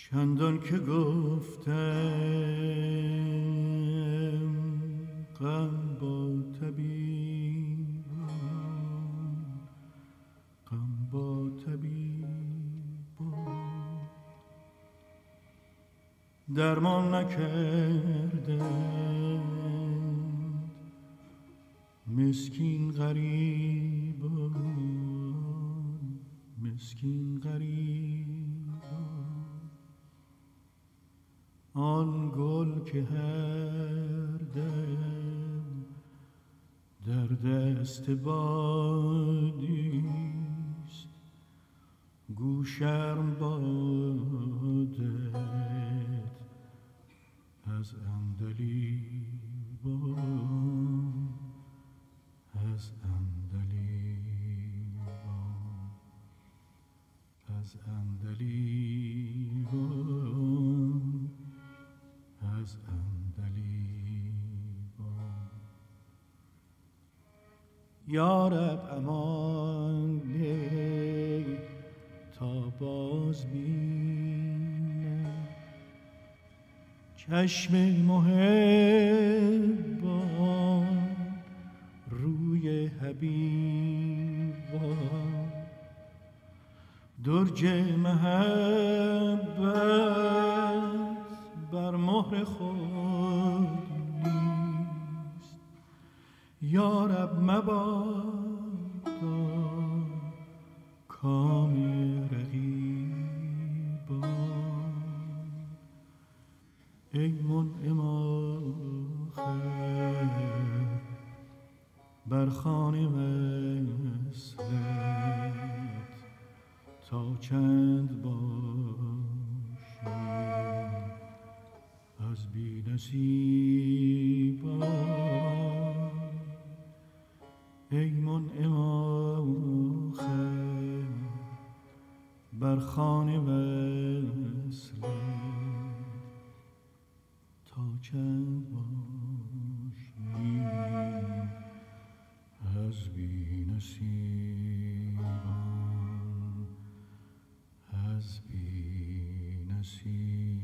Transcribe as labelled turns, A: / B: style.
A: چندان که گفتم غم با طبیب، غم با طبیب درمان نکردند مسکین غریبان، مسکین غریبان. آن گل که هر دم در دست بادیست، گو شرم بادت از عندلیبان، از عندلیبان، از عندلیبان، از عندلیبان. یا رب امان ده تا باز بینم چشم محبان روی حبیبان. درج محبت بر مهر خود نیست، یا رب مبادا کام رقیبان. ای منعم آخر بر خوان وصلت تا چند باشی از بی نصیبان. ای منعم آخر بر خوان وصلت تا چند باشی از بی نصیبان، از بی نصیبان.